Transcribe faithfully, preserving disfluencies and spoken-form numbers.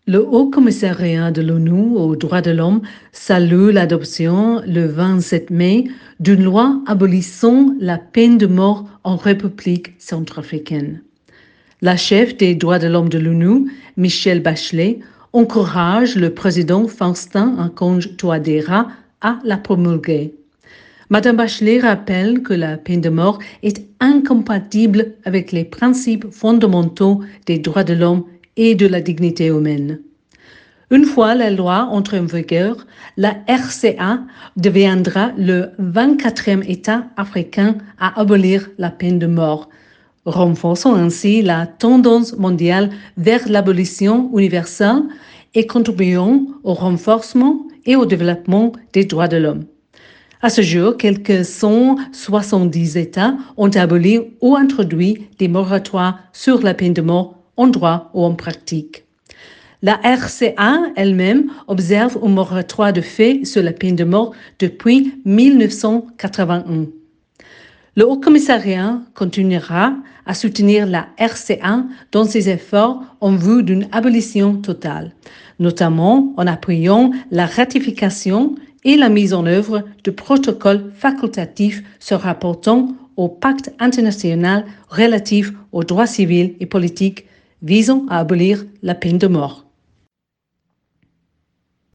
Le Haut Commissariat de l'ONU aux droits de l'homme salue l'adoption le vingt-sept mai d'une loi abolissant la peine de mort en République centrafricaine. La chef des droits de l'homme de l'ONU, Michelle Bachelet, encourage le président Faustin Archange Touadéra à la promulguer. Madame Bachelet rappelle que la peine de mort est incompatible avec les principes fondamentaux des droits de l'homme et de la dignité humaine. Une fois la loi entrée en vigueur, la R C A deviendra le vingt-quatrième État africain à abolir la peine de mort, renforçant ainsi la tendance mondiale vers l'abolition universelle et contribuant au renforcement et au développement des droits de l'homme. À ce jour, quelques cent soixante-dix États ont aboli ou introduit des moratoires sur la peine de mort en droit ou en pratique. La R C A elle-même observe un moratoire de fait sur la peine de mort depuis mille neuf cent quatre-vingt-un. Le Haut Commissariat continuera à soutenir la R C A dans ses efforts en vue d'une abolition totale, notamment en appuyant la ratification et la mise en œuvre de protocoles facultatifs se rapportant au pacte international relatif aux droits civils et politiques visant à abolir la peine de mort.